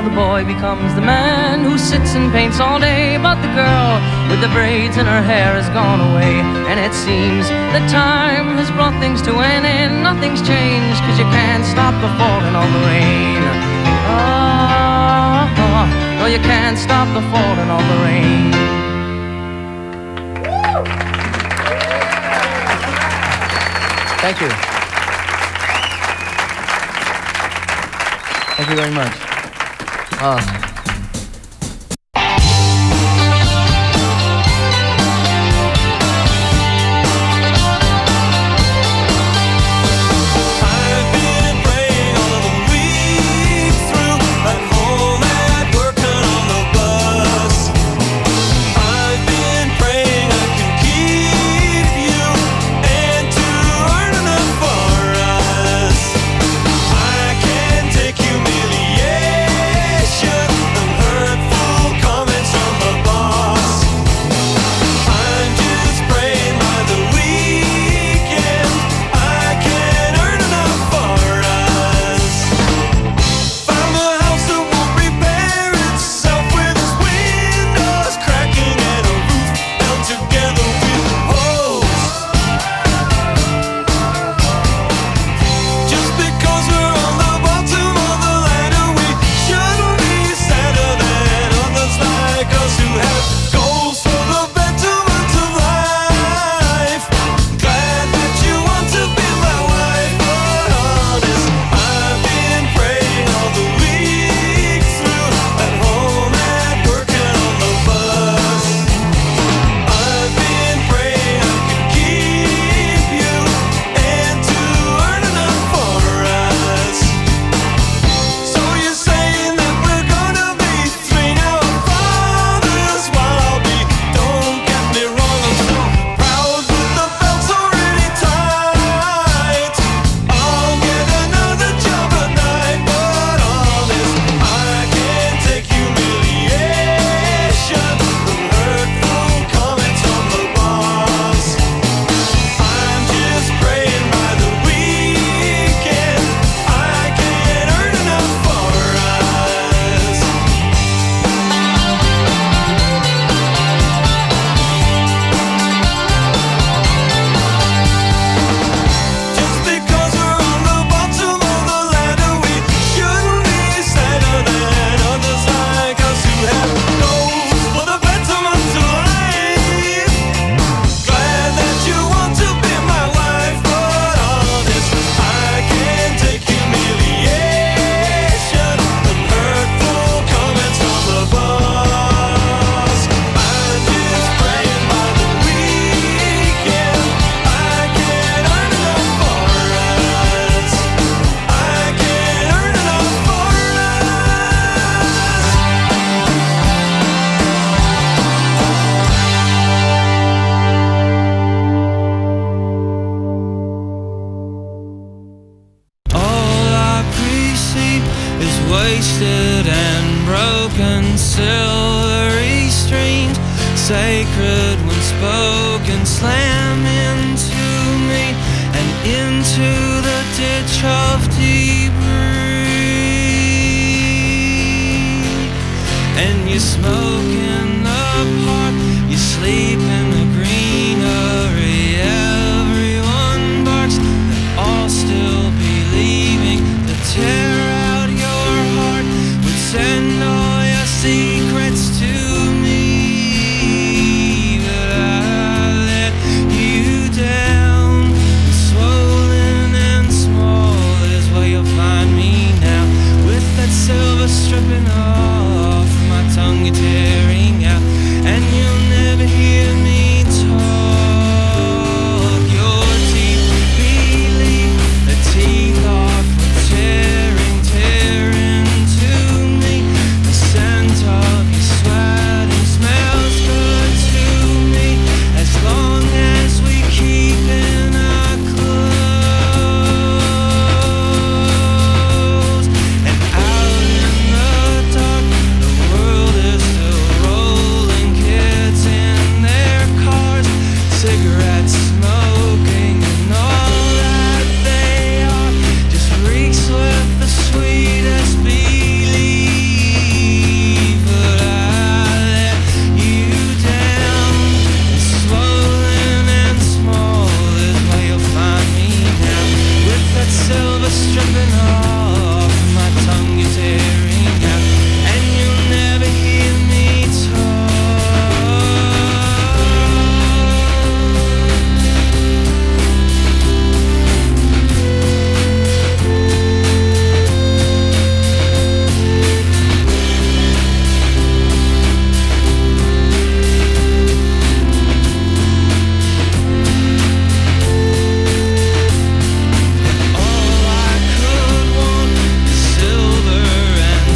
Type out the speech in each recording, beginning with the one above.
the boy becomes the man who sits and paints all day. But the girl with the braids in her hair has gone away, and it seems that time has brought things to an end. Nothing's changed, 'cause you can't stop the falling on the rain. No, you can't stop the falling on the rain. Thank you. Thank you very much. wasted and broken, silvery streams, sacred when spoken, slam into me and into the ditch of debris. And you smoke in the park, you sleep in the greenery, everyone barks, they'll all still be leaving to tear out your heart, would send all your secrets to me, but I let you down. Swollen and small is where you'll find me now, with that silver stripping off my tongue you're tearing out, and you'll never hear me stripping off my tongue, you're tearing out, and you'll never hear me talk. All I could want is silver and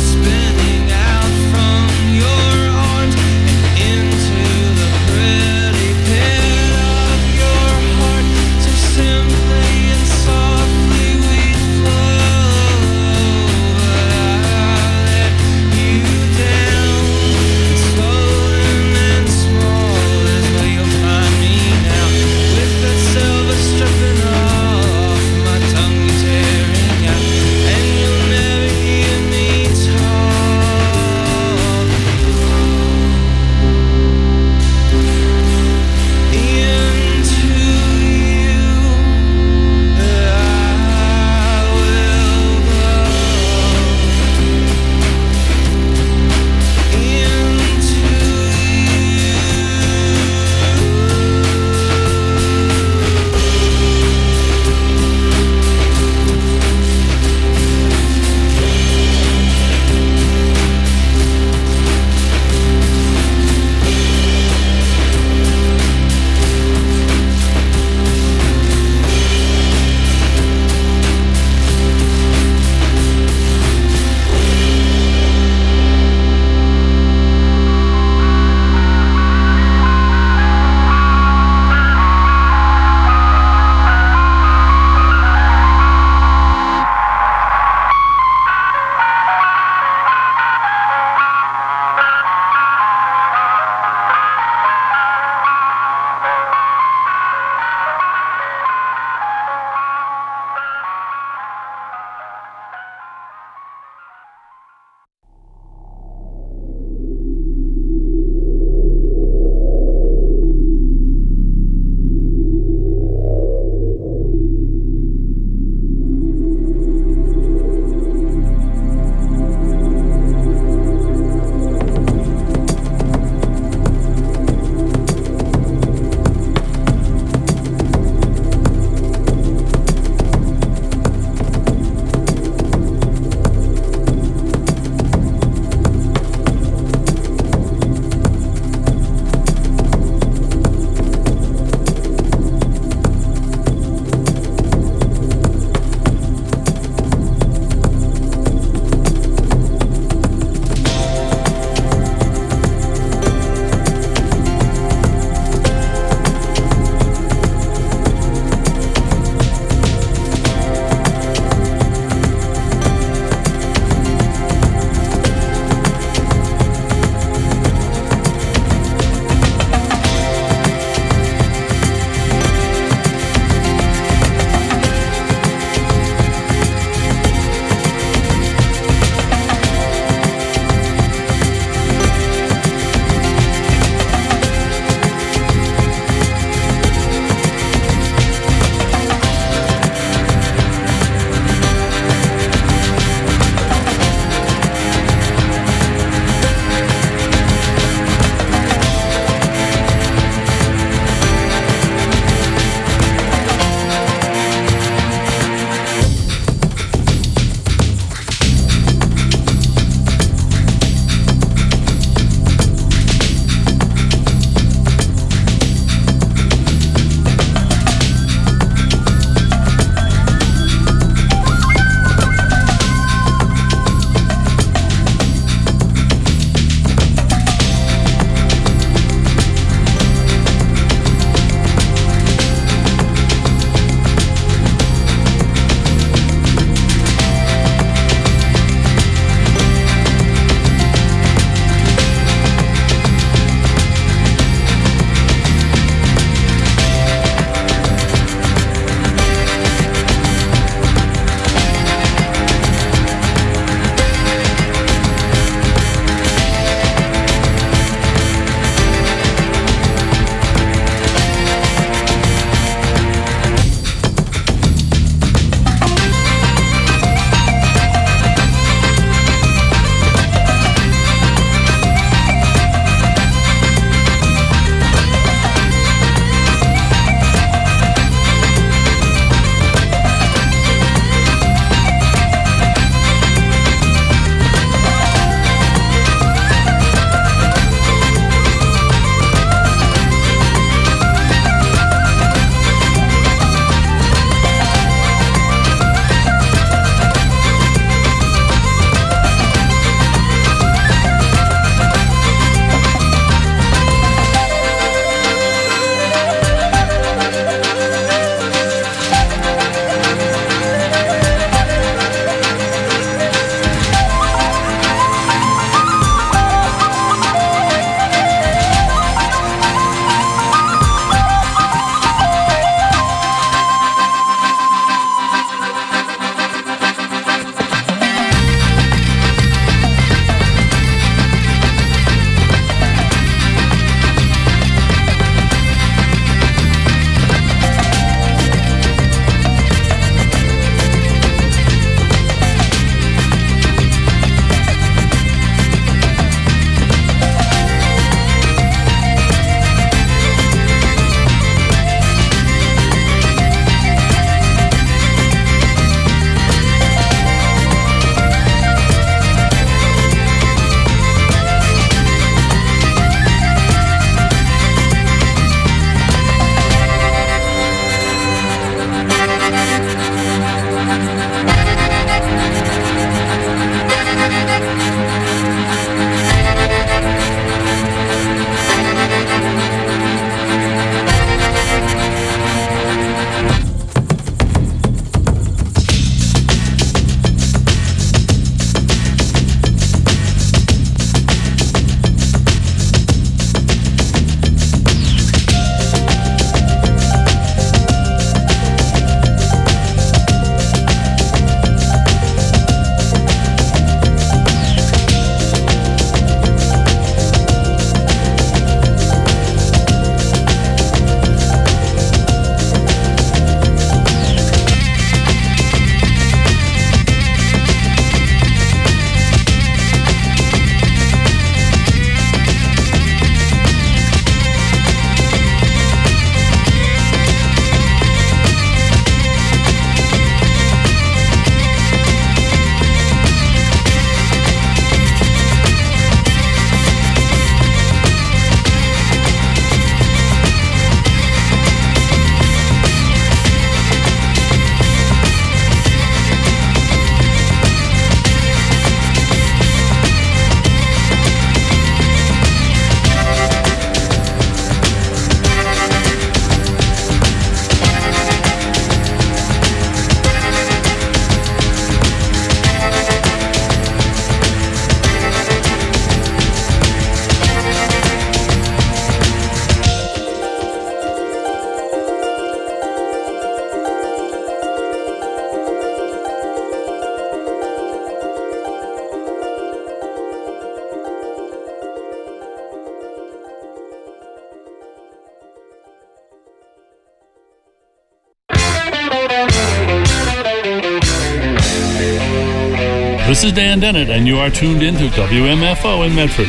This is Dan Dennett, and you are tuned into WMFO in Medford.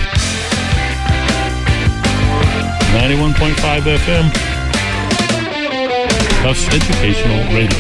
91.5 FM. Tufts Educational Radio.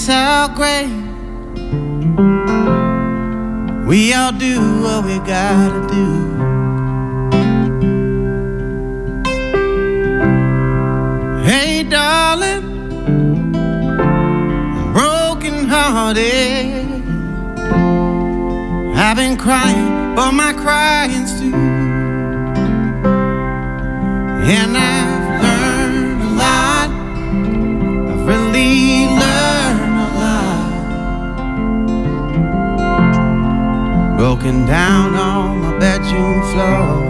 so great. We all do what we gotta do. Hey darling, I'm broken hearted. I've been crying, but my crying's through. And I've learned a lot. I've really learned a lot. Broken down on my bedroom floor.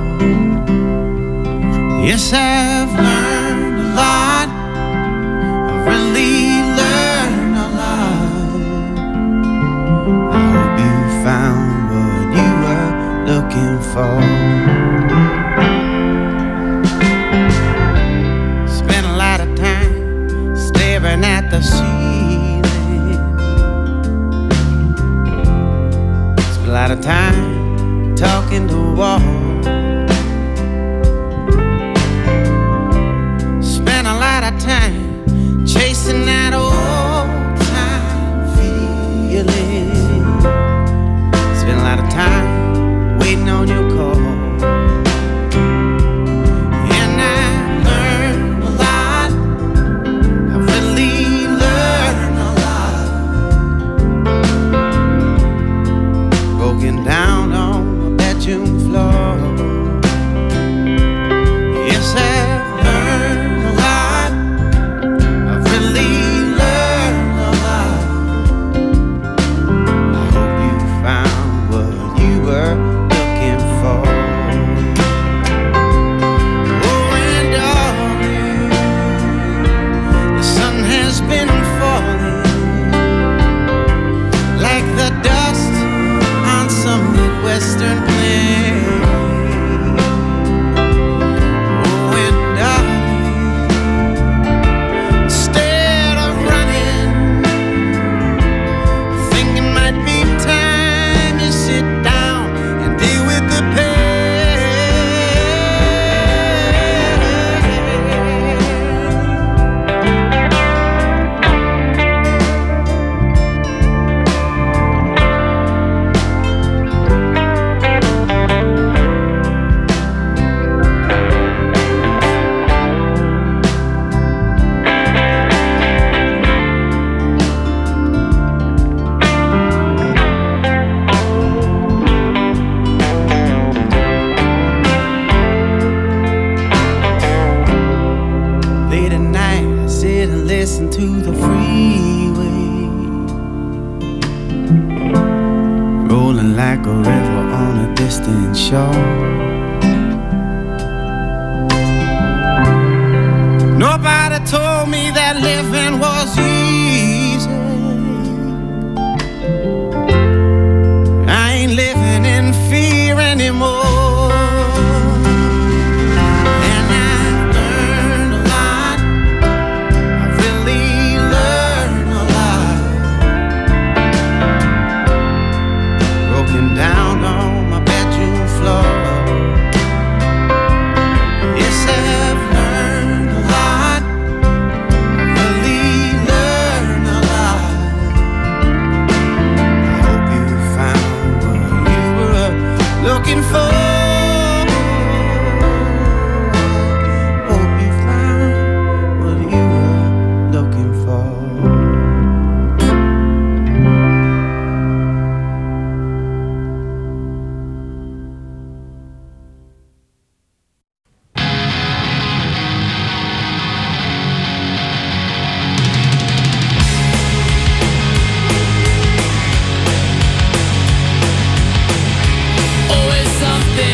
Yes, I've learned a lot. I've really learned a lot. I hope you found what you were looking for. Spent a lot of time staring at the ceiling. Spent a lot of time talking to walls. Time chasing that old time feeling. Spent a lot of time waiting on your call. And I learned a lot. I really learned a lot. Broken down on my bedroom floor. Yes, I've learned a lot. Western plain. Oh, and darling, instead of running, I think it might be time you sit down and deal with the pain. Listen to the freeway rolling like a river on a distant shore. Nobody told me that living was easy. I ain't living in fear anymore. Down on my bedroom floor. Yes, I've learned a lot. I've really learned a lot. I hope you found what you were looking for. Hope you found what you were looking for. Always something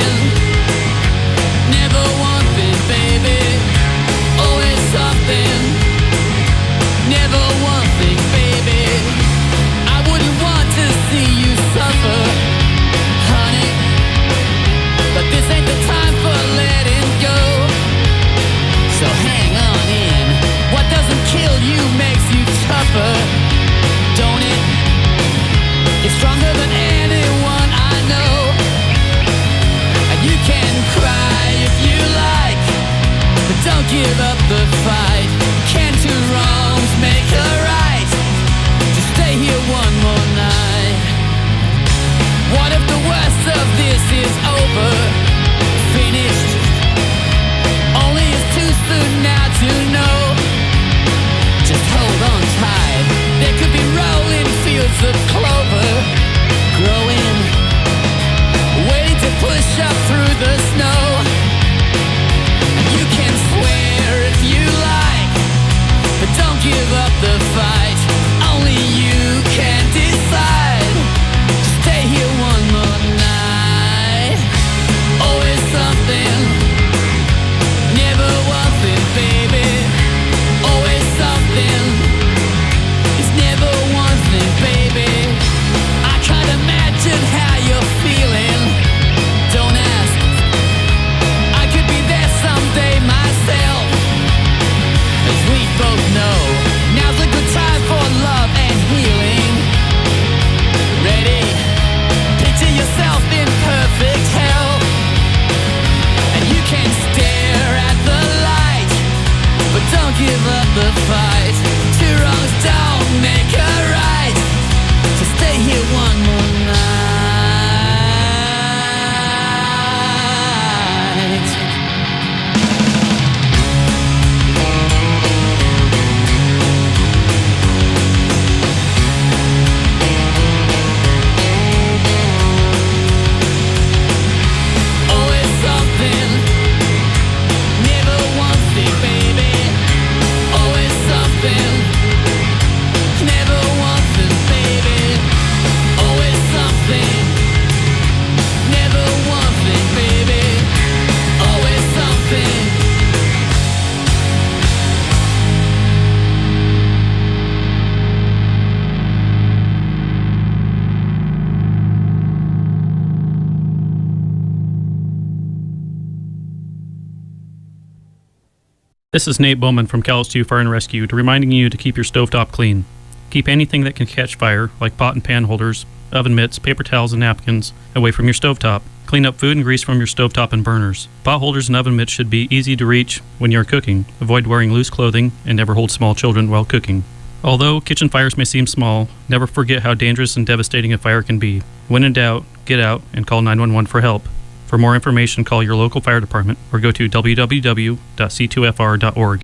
This is Nate Bowman from Calais Fire and Rescue, reminding you to keep your stovetop clean. Keep anything that can catch fire, like pot and pan holders, oven mitts, paper towels, and napkins, away from your stovetop. Clean up food and grease from your stovetop and burners. Pot holders and oven mitts should be easy to reach when you are cooking. Avoid wearing loose clothing and never hold small children while cooking. Although kitchen fires may seem small, never forget how dangerous and devastating a fire can be. When in doubt, get out and call 911 for help. For more information, call your local fire department or go to www.c2fr.org.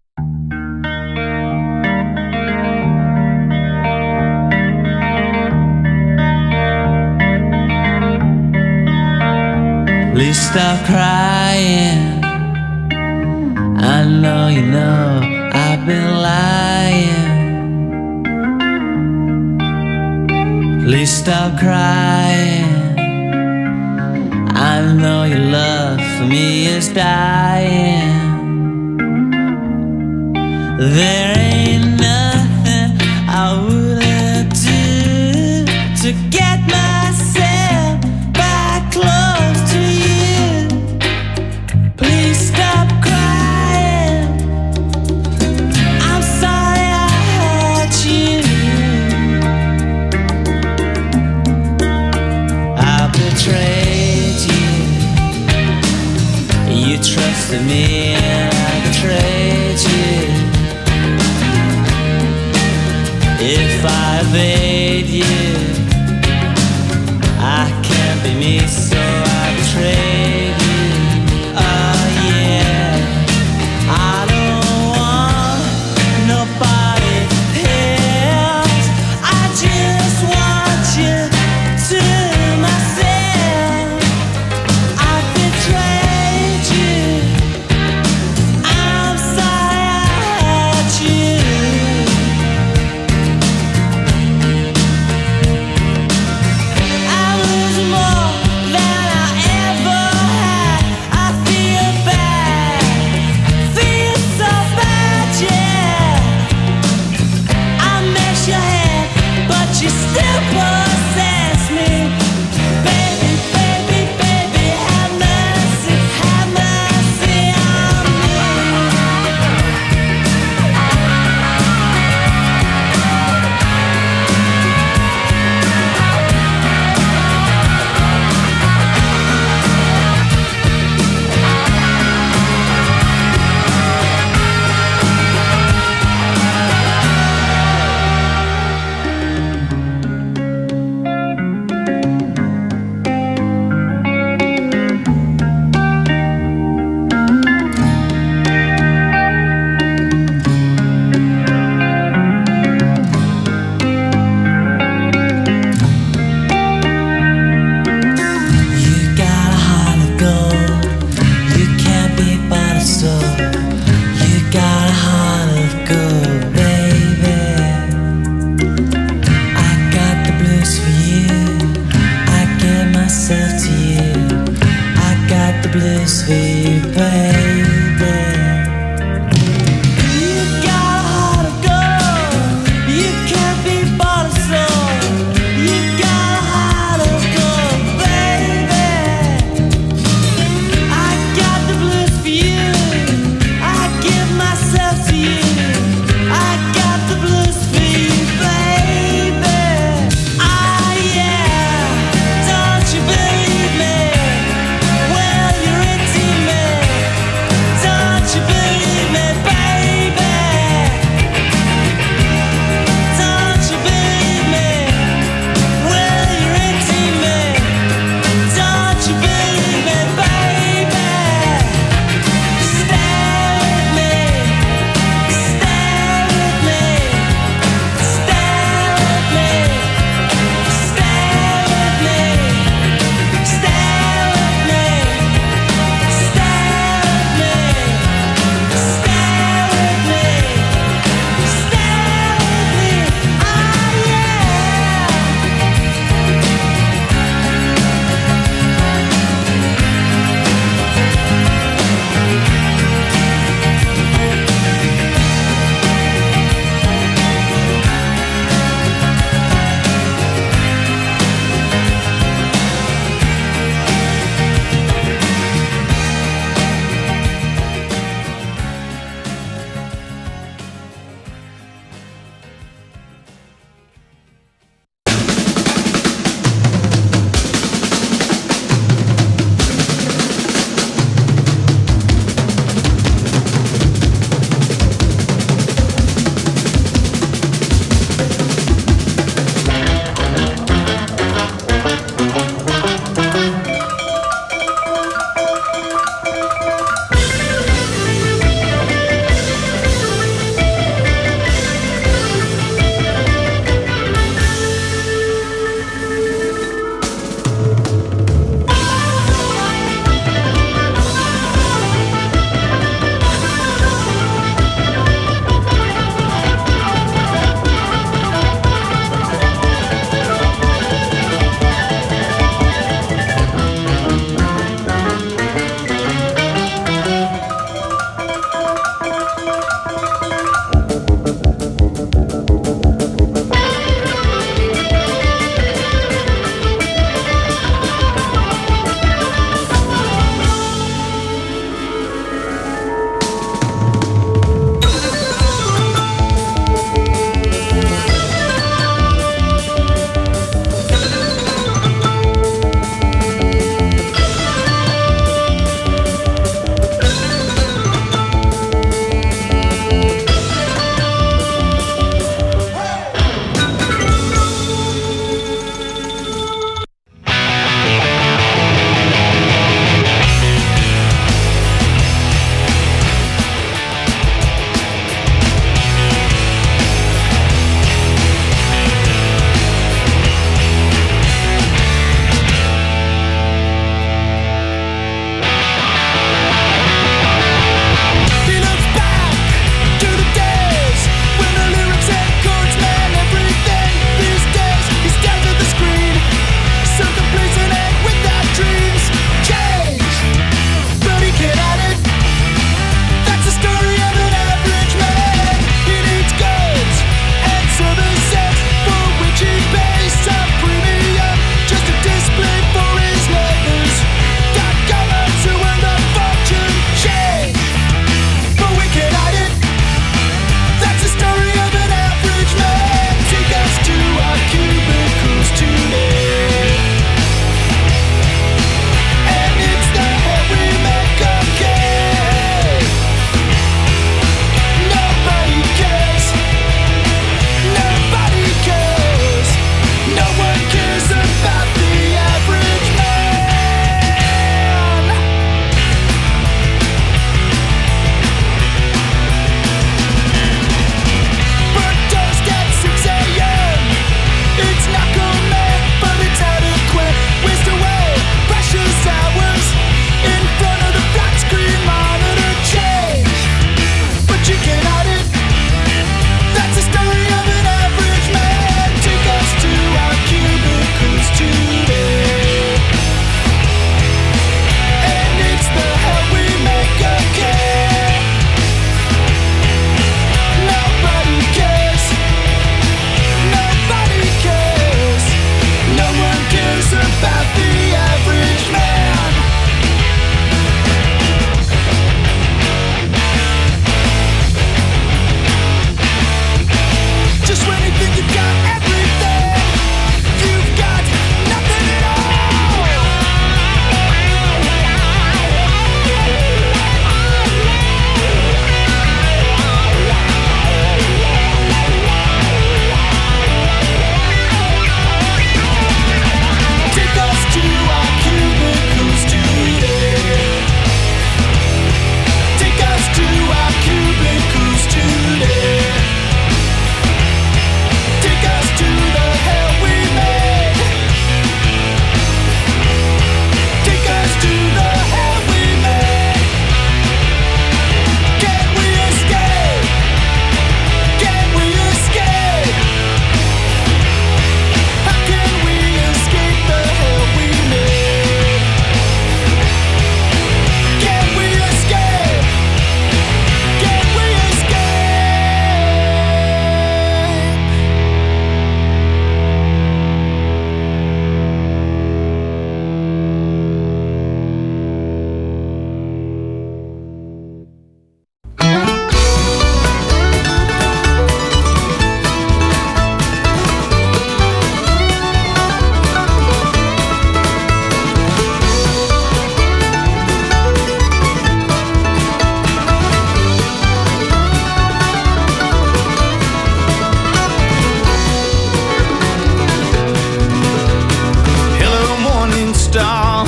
Please stop crying. I know you know I've been lying. Please stop crying. I know your love for me is dying. There ain't nothing I wouldn't do to get myself back close to you. Please stop crying. I'm sorry I hurt you. I betrayed you. You trusted me and I betrayed you. If I obeyed you, I can't be me, so I betrayed you. Oh yeah, I don't want nobody else. I just want you to myself. I betrayed you. I'm sorry I hurt you. I was more than I ever had. I feel bad, feel so bad, yeah. I mess your head, but you still possess me. Baby, baby, baby, have mercy on me. You got a heart of gold. You can't be bought or sold. You got a heart of gold, baby. I got the blues for you. I give myself to you. I got the blues for you, baby. You got a heart of gold. You can't be bought or sold. You got a heart of gold, baby. I got the blues for you. I give myself to you. I got the blues for you, baby. Ah, yeah. Don't you believe me? Well, you're into me.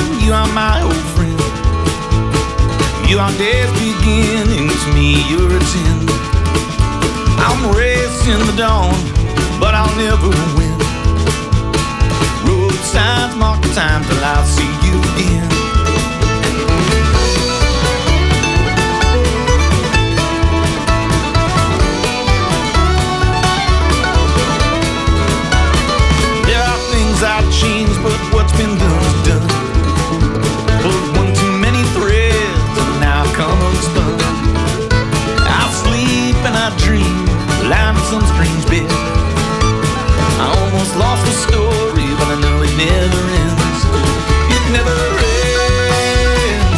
you are my old friend. You are day's beginning, to me you're a 10. I'm racing the dawn, but I'll never win. Road signs mark the time till I see you again. There are things I'd change, but what's been done is done. Pulled one too many threads, and now I've come unspun. I sleep and I dream, lying in some strange bed. I almost lost the story, but I know it never ends. It never ends.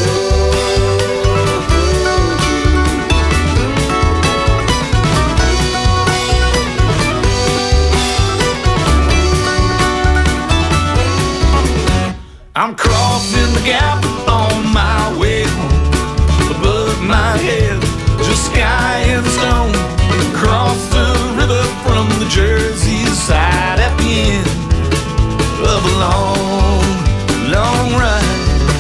I'm crossing the gap on my way home. Above my head, just sky and stone. Across the river from the Jersey side at the end of a long, long ride.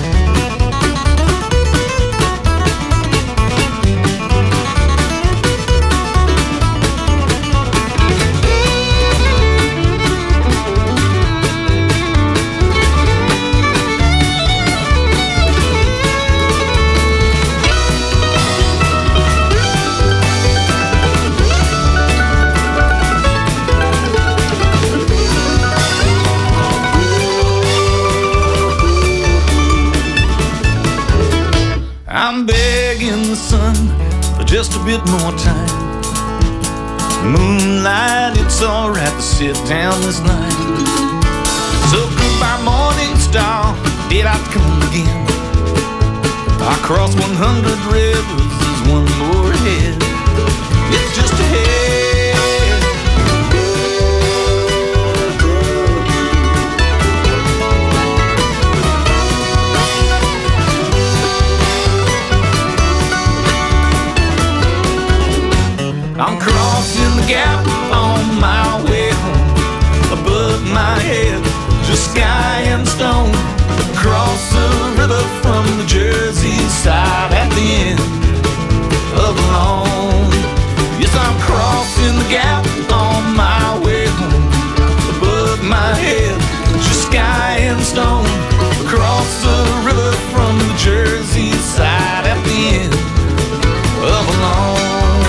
I'm begging the sun for just a bit more time. Moonlight, it's alright to sit down this night. So goodbye morning star, did I come again? I crossed 100 rivers, there's one more ahead. It's just ahead. I'm crossing the gap on my way home. Above my head, just sky and stone. Across the river from the Jersey side at the end of a long. Yes, I'm crossing the gap on my way home. Above my head, just sky and stone. Across the river from the Jersey side at the end of a long.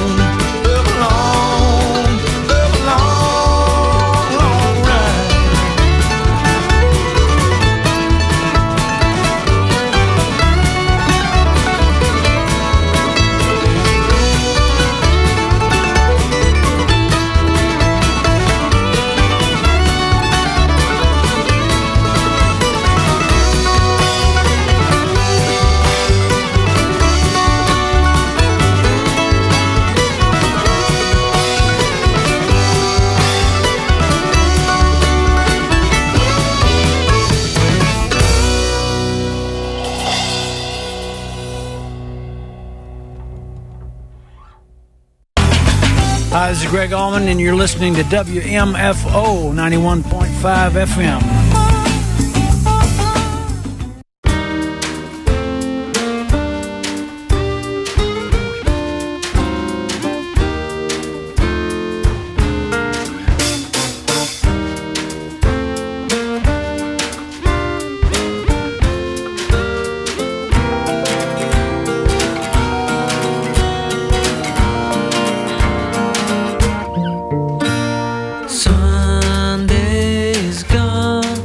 Hi, this is Greg Allman, and you're listening to WMFO 91.5 FM. Sunday's gone.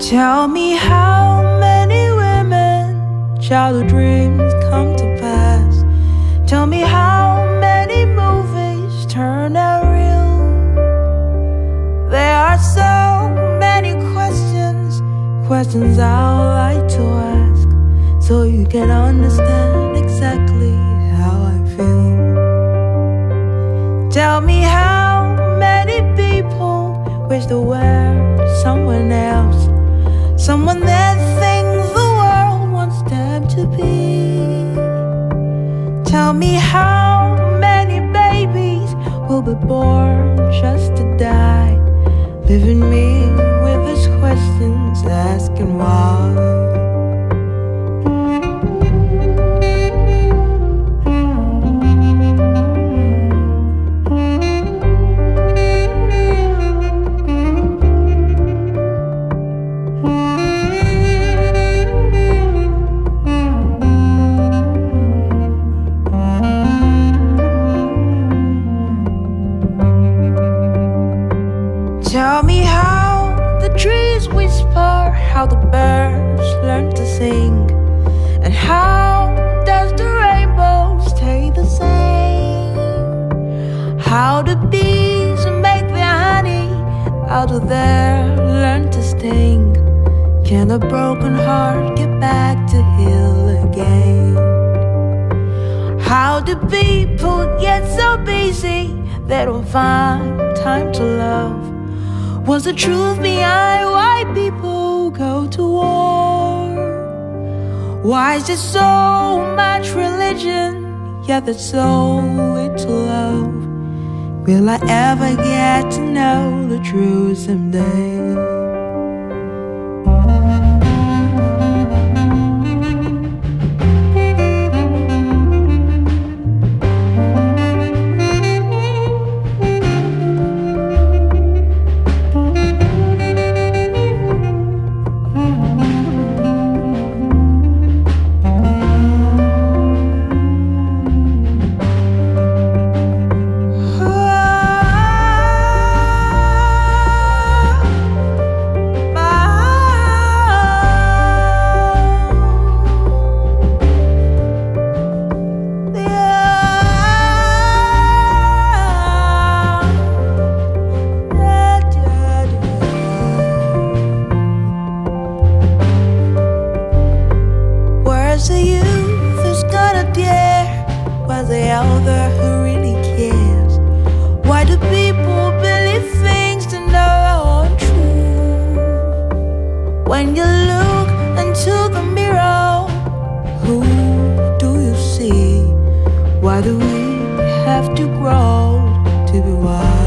Tell me how many women childhood dreams come to pass. Tell me how many movies turn out real. There are so many questions, questions I'd like to ask, so you can understand exactly how I feel. Tell me how many people wish they were someone else, someone that thinks the world wants them to be. Tell me how many babies will be born just to die, leaving me with these questions, asking why. Tell me how the trees whisper, how the birds learn to sing, and how does the rainbow stay the same? How the bees make their honey, how do they learn to sting? Can a broken heart get back to heal again? How do people get so busy they don't find time to love? What's the truth behind why people go to war? Why is there so much religion, yet there's so little love? Will I ever get to know the truth someday? Where's the youth who's gonna dare? Where's the elder who really cares? Why do people believe things that aren't true? When you look into the mirror, who do you see? Why do we have to grow to be wise?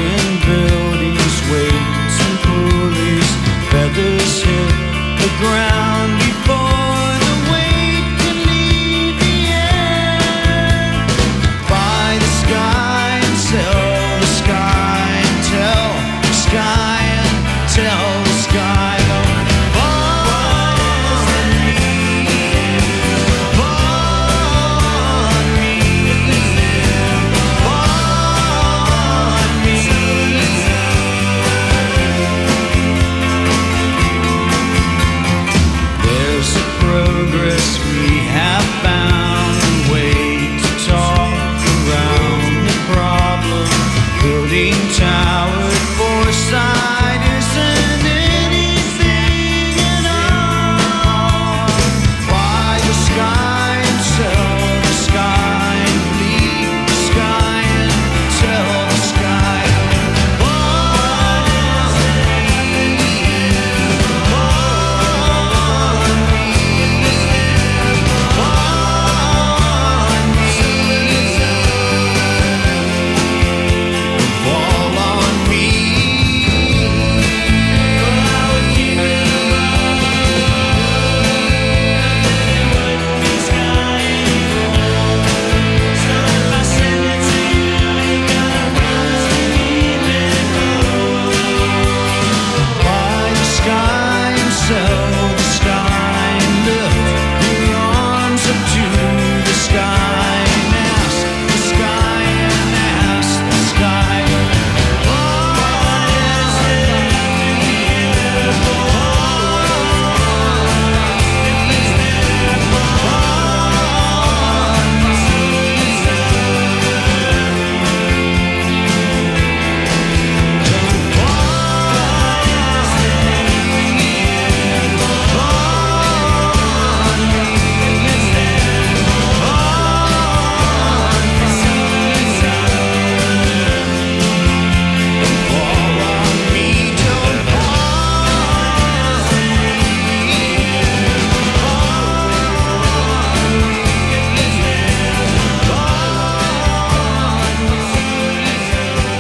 Ground.